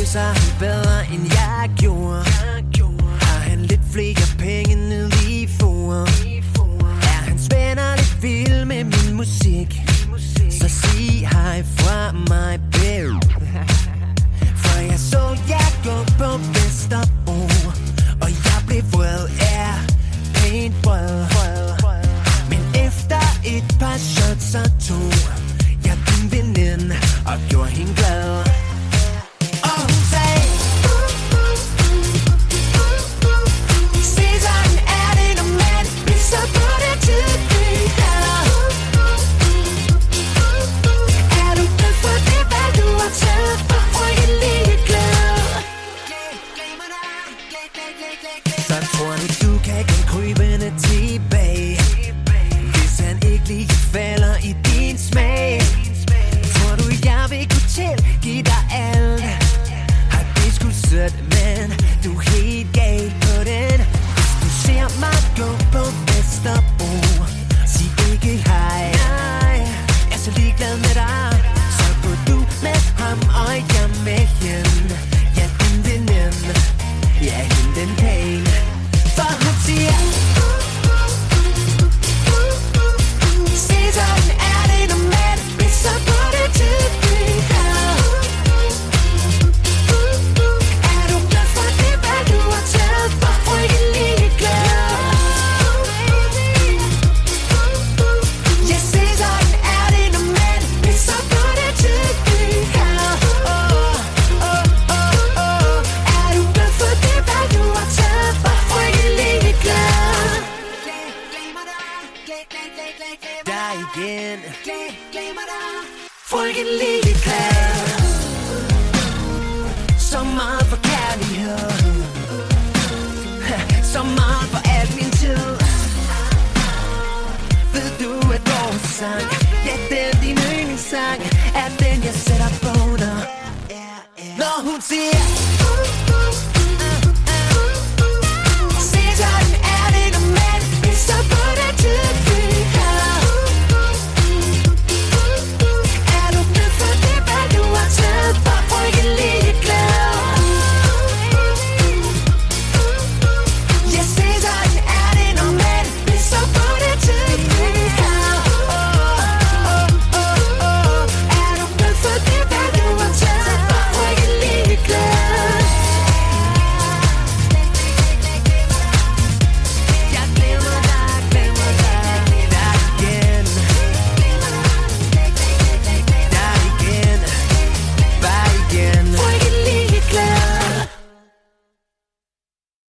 Passer han bedre end jeg gjorde? Har han lidt flere penge ned i foret? Er hans venner lidt vilde med min musik? Så sig hej fra mig, babe. For jeg så jer gå på Vesterbro, og jeg blev vred, pænt vred. Men efter et par shots så tog jeg din veninde og gjorde hende glad. Og hun sagde, se sådan er det normalt, hvis så går det til det her. Er du glad for det, hvad du har taget, og frygtelig glad? Så tror du kan gå krybende tilbage, hvis han ikke lige falder i din smag. Tror du jeg vil kunne tilgive dig alt? Har det sgu sødt, men du er helt gal på den. Hvis du ser mig gå på Vesterbro, sig ikke hej. Jeg er så ligeglad med dig. Så går du med ham, og jeg med hende. Ja, din veninde, ja, hende den pæne. For hun siger, se sådan er det normalt, hvis så går det til det her. Er du glad for det, hvad du har taget, og frygtelig glad? Ja, se sådan er det normalt, hvis så går det til det her. Er du glad for det, hvad du har taget, og frygtelig glad? Der igen, frygtelig glad. Så meget for kærlighed, så meget for al min tid. Ved du at vores sang, ja den din yndlingssang, er den jeg sætter på dig. Når hun siger